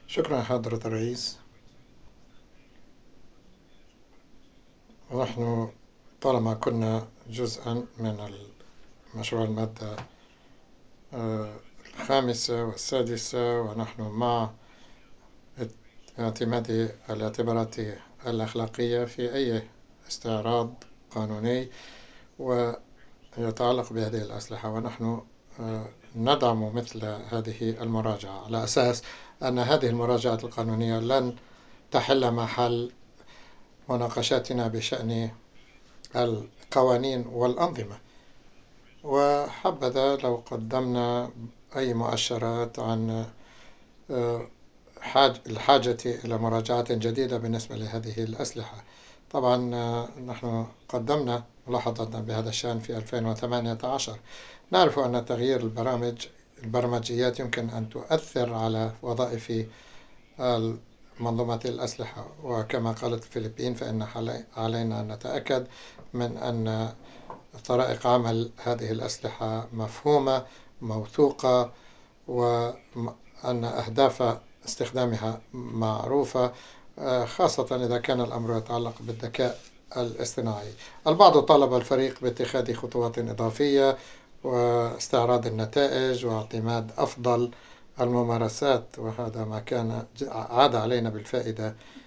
شكرا حضرة الرئيس. نحن طالما كنا جزءا من مشروع المادة الخامسة والسادسة، ونحن مع اعتماد الاعتبارات الأخلاقية في أي استعراض قانوني ويتعلق بهذه الأسلحة، ونحن ندعم مثل هذه المراجعة على أساس أن هذه المراجعة القانونية لن تحل محل مناقشاتنا بشأن القوانين والأنظمة. وحبذا لو قدمنا أي مؤشرات عن الحاجة إلى مراجعة جديدة بالنسبة لهذه الأسلحة. طبعا نحن قدمنا ملاحظة بهذا الشأن في 2018. نعرف أن تغيير البرمجيات يمكن أن تؤثر على وظائف منظومة الأسلحة، وكما قالت الفلبين فإن علينا أن نتأكد من أن طرائق عمل هذه الأسلحة مفهومة موثوقة، وأن أهداف استخدامها معروفة، خاصة إذا كان الأمر يتعلق بالذكاء الاصطناعي. البعض طالب الفريق باتخاذ خطوات إضافية واستعراض النتائج واعتماد أفضل الممارسات، وهذا ما كان عاد علينا بالفائدة